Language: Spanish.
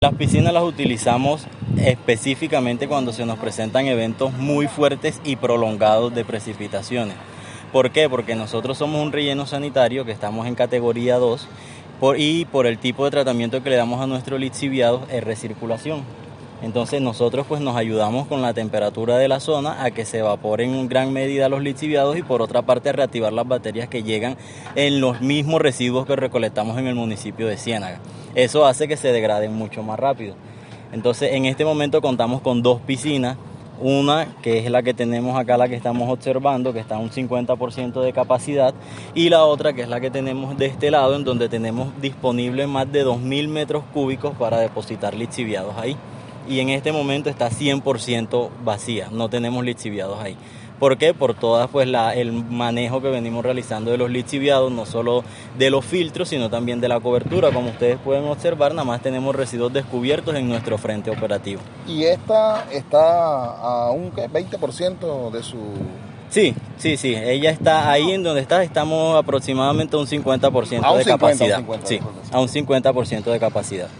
Las piscinas las utilizamos específicamente cuando se nos presentan eventos muy fuertes y prolongados de precipitaciones. ¿Por qué? Porque nosotros somos un relleno sanitario que estamos en categoría 2 y por el tipo de tratamiento que le damos a nuestros lixiviados es recirculación. Entonces nosotros pues nos ayudamos con la temperatura de la zona a que se evaporen en gran medida los lixiviados y por otra parte a reactivar las bacterias que llegan en los mismos residuos que recolectamos en el municipio de Ciénaga. Eso hace que se degraden mucho más rápido. Entonces en este momento contamos con 2 piscinas, una que es la que tenemos acá, la que estamos observando, que está a un 50% de capacidad, y la otra que es la que tenemos de este lado, en donde tenemos disponible más de 2.000 metros cúbicos para depositar lixiviados ahí. Y en este momento está 100% vacía, no tenemos lixiviados ahí. ¿Por qué? Por todo pues, el manejo que venimos realizando de los lixiviados, no solo de los filtros, sino también de la cobertura. Como ustedes pueden observar, nada más tenemos residuos descubiertos en nuestro frente operativo. ¿Y esta está a un 20% de su...? Sí, ella está ahí en donde está, estamos aproximadamente a un 50% de capacidad. Sí, a un 50% de capacidad.